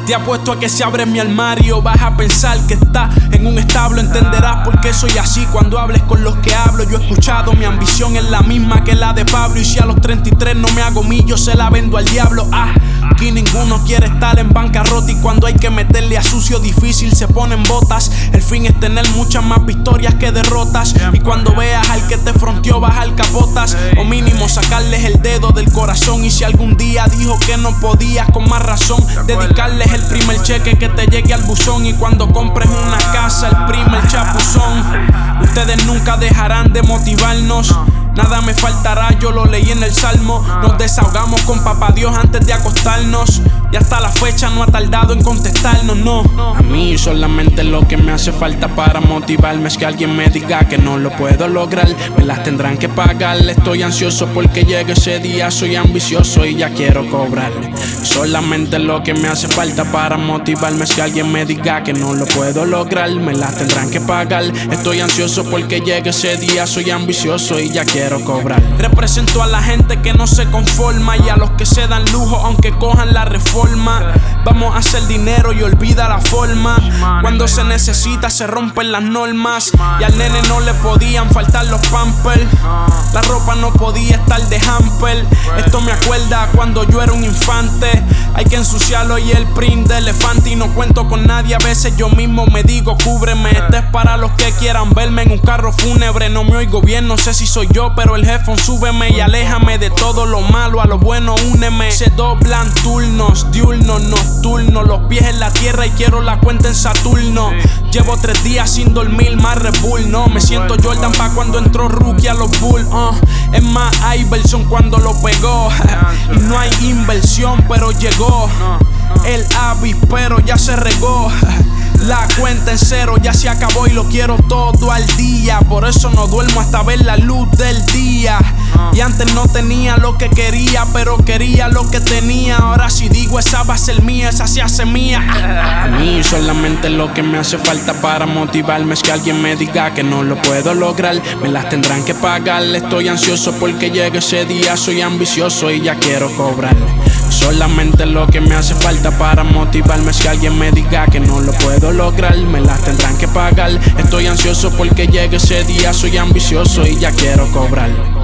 Te apuesto a que si abres mi armario vas a pensar que estás en un establo. Entenderás por qué soy así cuando hables con los que hablo. Yo he escuchado, mi ambición es la misma que la de Pablo. Y si a los 33 no me hago millo, se la vendo al diablo. Aquí ninguno quiere estar en bancarrota. Y cuando hay que meterle a sucio difícil se ponen botas. El fin es tener muchas más victorias que derrotas. Y cuando veas al que te fronteó bajar capotas, o mínimo sacarles el dedo del corazón. Y si algún día dijo que no podías, con más razón dedicarles el primer cheque que te llegue al buzón. Y cuando compres una casa, el primer chapuzón. Ustedes nunca dejarán de motivarnos. Nada me faltará, yo lo leí en el Salmo. Nos desahogamos con papá Dios antes de acostarnos. Y hasta la fecha no ha tardado en contestarnos, no. A mí solamente lo que me hace falta para motivarme es que alguien me diga que no lo puedo lograr. Me las tendrán que pagar. Estoy ansioso porque llegue ese día. Soy ambicioso y ya quiero cobrar. Solamente lo que me hace falta para motivarme es que alguien me diga que no lo puedo lograr. Me las tendrán que pagar. Estoy ansioso porque llegue ese día. Soy ambicioso y ya quiero cobrar. Represento a la gente que no se conforma y a los que se dan lujo aunque cojan la reforma. Vamos a hacer dinero y olvida la forma. Cuando se necesita se rompen las normas. Y al nene no le podían faltar los pampers. La ropa no podía estar de hamper. Esto me acuerda cuando yo era un infante. Hay que ensuciarlo y el print de elefante. Y no cuento con nadie, a veces yo mismo me digo cúbreme. Este es para los que quieran verme en un carro fúnebre. No me oigo bien, no sé si soy yo, pero el headphone súbeme y aléjame de todo lo malo, a lo bueno úneme. Se doblan turnos, diurnos, nocturnos. Los pies en la tierra y quiero la cuenta en Saturno. Llevo 3 días sin dormir, más Red Bull, no. Me siento Jordan pa' cuando entró Rookie a los Bulls, Es más Iverson cuando lo pegó. Y no hay inversión, pero llegó. El avispero ya se regó. La cuenta en cero ya se acabó y lo quiero todo al día. Por eso no duermo hasta ver la luz del día. Y antes no tenía lo que quería, pero quería lo que tenía. Ahora si digo esa va a ser mía, esa se hace mía. A mí solamente lo que me hace falta para motivarme es que alguien me diga que no lo puedo lograr. Me las tendrán que pagar. Estoy ansioso porque llegue ese día. Soy ambicioso y ya quiero cobrar. Solamente lo que me hace falta para motivarme es que alguien me diga que no lo puedo lograr. Me las tendrán que pagar. Estoy ansioso porque llegue ese día. Soy ambicioso y ya quiero cobrar.